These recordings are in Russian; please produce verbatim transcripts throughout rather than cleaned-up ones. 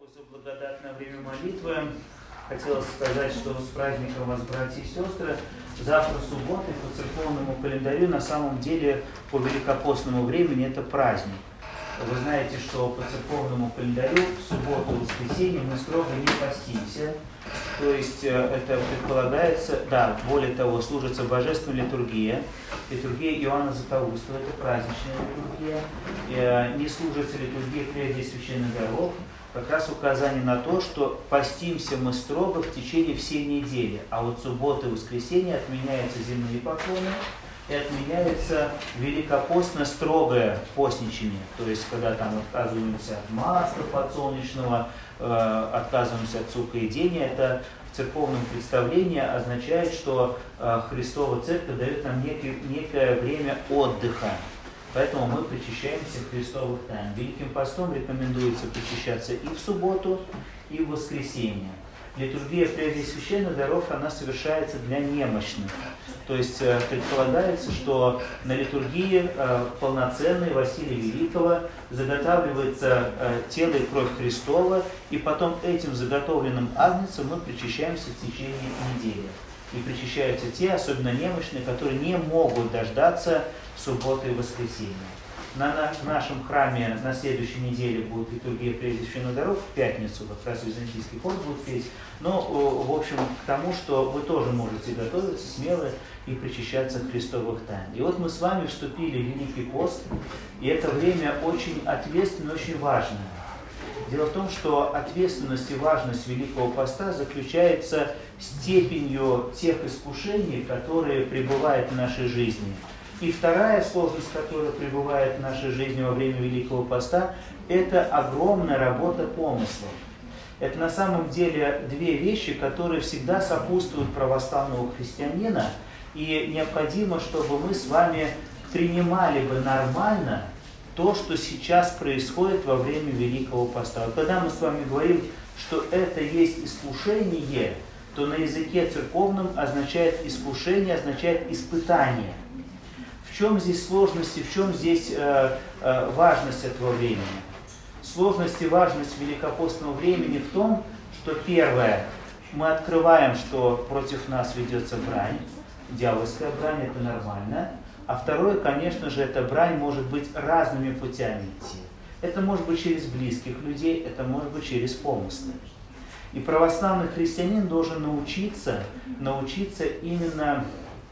за благодатное время молитвы. Хотелось сказать, что с праздником вас, братья и сестры. Завтра суббота, и по церковному календарю, на самом деле, по великопостному времени это праздник. Вы знаете, что по церковному календарю в субботу и воскресенье мы строго не постимся. То есть это предполагается, да, более того, служится божественная литургия, литургия Иоанна Златоуста, это праздничная литургия, не служится литургия прежде священных даров, как раз указание на то, что постимся мы строго в течение всей недели, а вот суббота и воскресенье отменяются земные поклоны, и отменяется великопостно строгое постничание, то есть когда там отказываемся от масла подсолнечного, э, отказываемся от сукоедения, это в церковном представлении означает, что э, Христова Церковь дает нам некий, некое время отдыха, поэтому мы причащаемся Христовых тайн. Великим постом рекомендуется причащаться и в субботу, и в воскресенье. Литургия прежде священных даров, она совершается для немощных. То есть предполагается, что на литургии полноценной Василия Великого заготавливается тело и кровь Христова, и потом этим заготовленным агнцем мы причащаемся в течение недели. И причащаются те, особенно немощные, которые не могут дождаться субботы и воскресенья. На нашем храме на следующей неделе будет литургия прежде священных даров, в пятницу, как раз византийский хор будет петь. Но, в общем, к тому, что вы тоже можете готовиться смело и причащаться Христовых тайн. И вот мы с вами вступили в Великий пост, и это время очень ответственное, очень важное. Дело в том, что ответственность и важность Великого поста заключается степенью тех искушений, которые пребывают в нашей жизни. И вторая сложность, которая пребывает в нашей жизни во время Великого поста, это огромная работа помыслов. Это на самом деле две вещи, которые всегда сопутствуют православного христианина, и необходимо, чтобы мы с вами принимали бы нормально то, что сейчас происходит во время Великого поста. Вот когда мы с вами говорим, что это есть искушение, то на языке церковном означает искушение, означает испытание. В чем здесь сложность и в чем здесь э, э, важность этого времени? Сложность и важность великопостного времени в том, что первое, мы открываем, что против нас ведется брань, дьявольская брань, это нормально. А второе, конечно же, эта брань может быть разными путями идти. Это может быть через близких людей, это может быть через помыслы. И православный христианин должен научиться, научиться именно...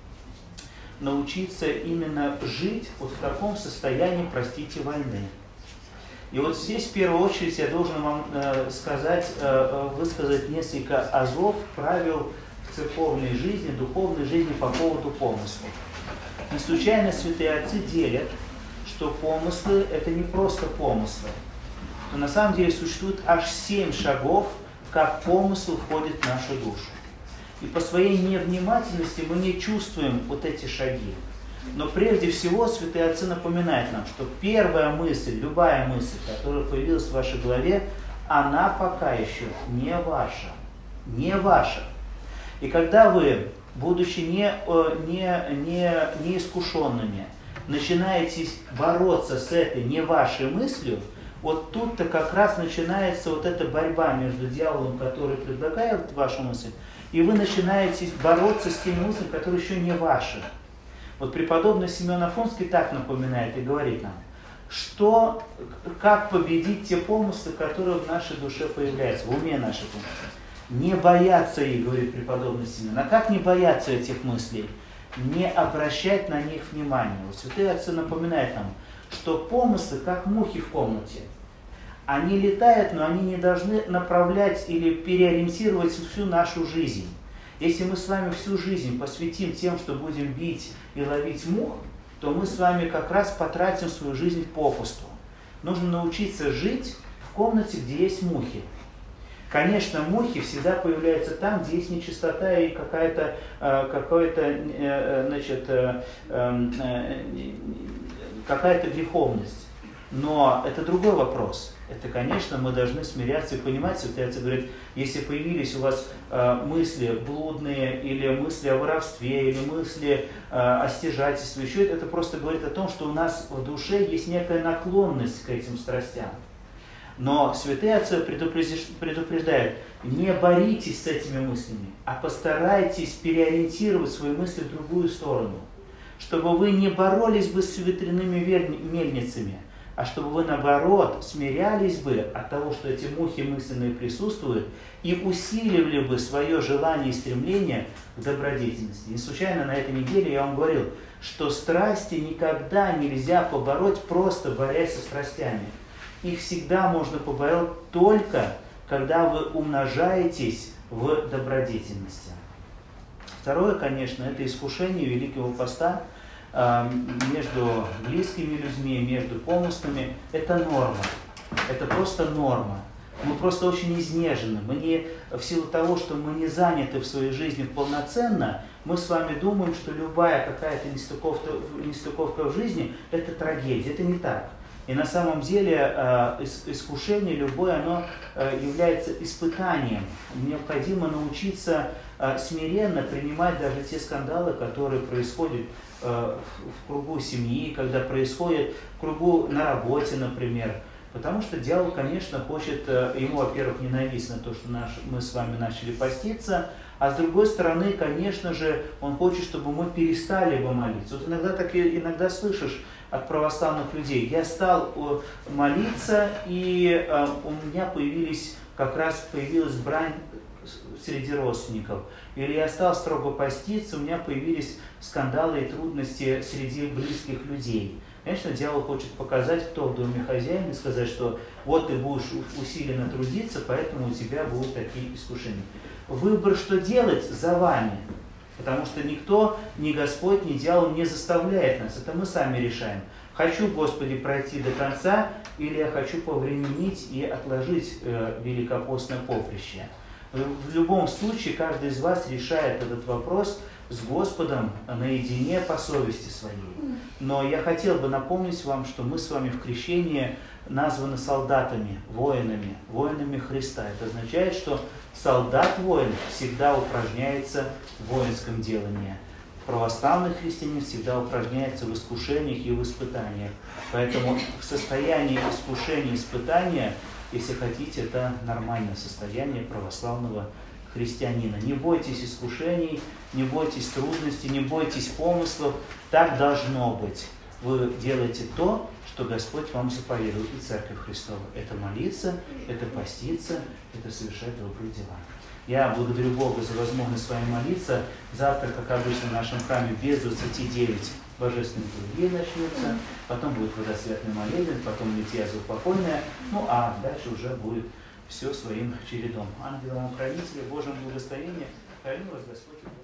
научиться именно жить вот в таком состоянии, простите, войны. И вот здесь в первую очередь я должен вам э, сказать, э, высказать несколько азов, правил в церковной жизни, духовной жизни по поводу помыслов. Не случайно святые отцы делят, что помыслы – это не просто помыслы. Но на самом деле существует аж семь шагов, как помыслы входят в нашу душу. И по своей невнимательности мы не чувствуем вот эти шаги. Но прежде всего святые отцы напоминают нам, что первая мысль, любая мысль, которая появилась в вашей голове, она пока еще не ваша. Не ваша. И когда вы, будучи не, не, не, неискушенными, начинаете бороться с этой не вашей мыслью, вот тут-то как раз начинается вот эта борьба между дьяволом, который предлагает вашу мысль, и вы начинаете бороться с теми мыслями, которые еще не ваши. Вот преподобный Симеон Афонский так напоминает и говорит нам, что, как победить те помыслы, которые в нашей душе появляются, в уме нашей помыслы. Не бояться их, говорит преподобный Симеон. А как не бояться этих мыслей? Не обращать на них внимания. Вот святые отцы напоминают нам, что помыслы, как мухи в комнате. Они летают, но они не должны направлять или переориентировать всю нашу жизнь. Если мы с вами всю жизнь посвятим тем, что будем бить и ловить мух, то мы с вами как раз потратим свою жизнь попусту. Нужно научиться жить в комнате, где есть мухи. Конечно, мухи всегда появляются там, где есть нечистота и какая-то, какая-то, значит, какая-то греховность. Но это другой вопрос. Это, конечно, мы должны смиряться и понимать. Святые отцы говорят, если появились у вас э, мысли блудные, или мысли о воровстве, или мысли э, о стяжательстве, еще это просто говорит о том, что у нас в душе есть некая наклонность к этим страстям. Но святые отцы предупреждают, не боритесь с этими мыслями, а постарайтесь переориентировать свои мысли в другую сторону, чтобы вы не боролись бы с ветряными мельницами, а чтобы вы, наоборот, смирялись бы от того, что эти мухи мысленные присутствуют, и усиливали бы свое желание и стремление к добродетельности. Не случайно на этой неделе я вам говорил, что страсти никогда нельзя побороть, просто борясь со страстями. Их всегда можно побороть только, когда вы умножаетесь в добродетельности. Второе, конечно, это искушение Великого Поста э, между близкими людьми, между помыслами. Это норма. Это просто норма. Мы просто очень изнежены. Мы не, в силу того, что мы не заняты в своей жизни полноценно, мы с вами думаем, что любая какая-то нестыковка, нестыковка в жизни – это трагедия. Это не так. И на самом деле э, искушение любое, оно э, является испытанием. Необходимо научиться э, смиренно принимать даже те скандалы, которые происходят э, в, в кругу семьи, когда происходят в кругу на работе, например. Потому что дьявол, конечно, хочет, э, ему, во-первых, ненавистно то, что наш, мы с вами начали поститься, а с другой стороны, конечно же, он хочет, чтобы мы перестали бы молиться. Вот иногда так и иногда слышишь от православных людей. Я стал молиться, и э, у меня появились, как раз появилась брань среди родственников. Или я стал строго поститься, у меня появились скандалы и трудности среди близких людей. Конечно, дьявол хочет показать, кто в доме хозяин, и сказать, что вот ты будешь усиленно трудиться, поэтому у тебя будут такие искушения. Выбор, что делать, за вами. Потому что никто, ни Господь, ни дьявол не заставляет нас. Это мы сами решаем. Хочу, Господи, пройти до конца, или я хочу повременить и отложить э, великопостное поприще. В любом случае, каждый из вас решает этот вопрос с Господом наедине по совести своей. Но я хотел бы напомнить вам, что мы с вами в крещении названы солдатами, воинами, воинами Христа. Это означает, что солдат-воин всегда упражняется в воинском делании. Православный христианин всегда упражняется в искушениях и в испытаниях. Поэтому в состоянии искушения и испытания, если хотите, это нормальное состояние православного христианина. Не бойтесь искушений, не бойтесь трудностей, не бойтесь помыслов. Так должно быть. Вы делаете то, что Господь вам заповедует, и Церковь Христова. Это молиться, это поститься, это совершать добрые дела. Я благодарю Бога за возможность с вами молиться. Завтра, как обычно, в нашем храме без двадцати девяти божественной литургии начнется, потом будет водосвятный молебен, потом лития заупокойная, ну а дальше уже будет все своим чередом. Ангелам хранителя, Божьим благословением, храни вас Господь.